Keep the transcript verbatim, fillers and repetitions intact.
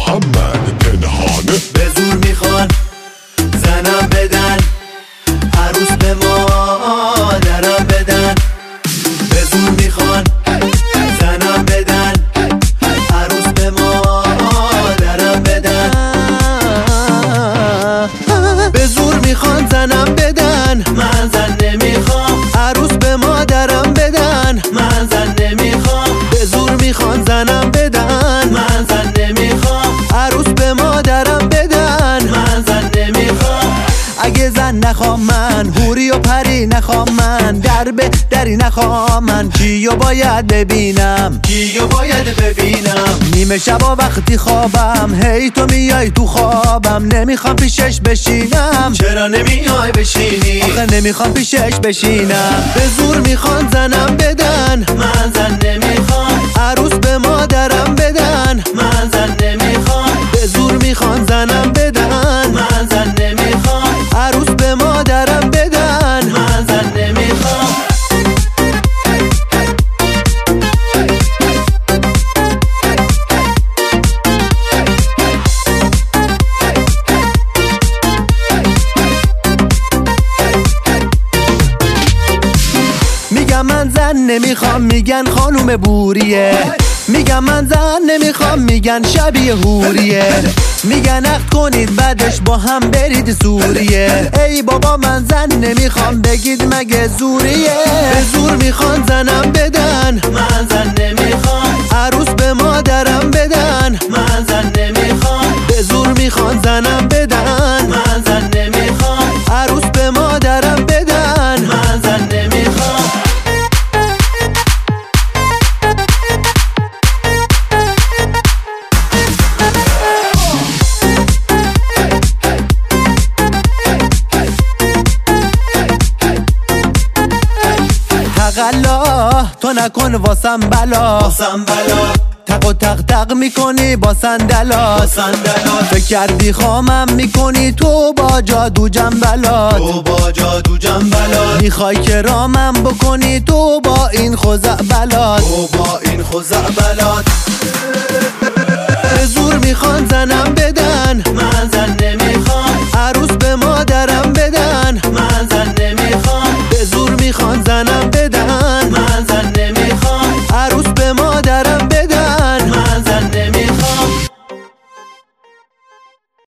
محمد پنهانه. به زور میخوان زنم بدن، عروس به مادرم بدن. به زور میخوان زنم بدن، عروس به مادرم بدن. به زور میخوان زنم بدن، من زن نمیخوام. عروس به مادرم بدن، من زن نمیخوام. به زور میخوان زنم بدن، من زن نمیخوام. عروس به مادرم بدن، من زن نمیخوام. اگه زن نخوام من، حوری و پری نخوام من، در به دری نخوام من. کیو باید ببینم، کیو باید ببینم. نیمه شبا وقتی خوابم، هی تو میای تو خوابم. نمیخوام پیشش بشینم. چرا نمیای بشینی؟ آخه نمیخوام پیشش بشینم. به زور میخوان زنم بدن، من زن نمیخوام. عروس به مادرم بدن، من زن نمیخوام. به زور میخوان زنم بدن، من زن نمیخوام. عروس به مادرم بدن، من زن نمیخوام. میگم من زن نمیخوام، میگن خانوم بوریه. میگم من زن نمیخوام، میگن شبیه حوریه. میگن عقد کنید بعدش با هم برید سوریه. ای بابا من زن نمیخوام، بگید مگه زوریه؟ به زور میخوان زنم بدن، من زن نمیخوام. عروس به مادرم بدن، من زن نمیخوام. به زور میخوان زنم بدن، من زن نمیخوام. عروس به مادرم بدن، من زن نمیخوام. حقالله تو نکن واسم بلا، واسم بلا. تق و تق تق میکنی با صندلات، فکر کردی خامم میکنی تو با جادو جنبلات. تو با جادو جنبلات میخوای که رامم بکنی تو با این خزعبلات. تو با این خزعبلات. به زور میخوان زنم بدن، من زن نمیخوام. عروس به مادرم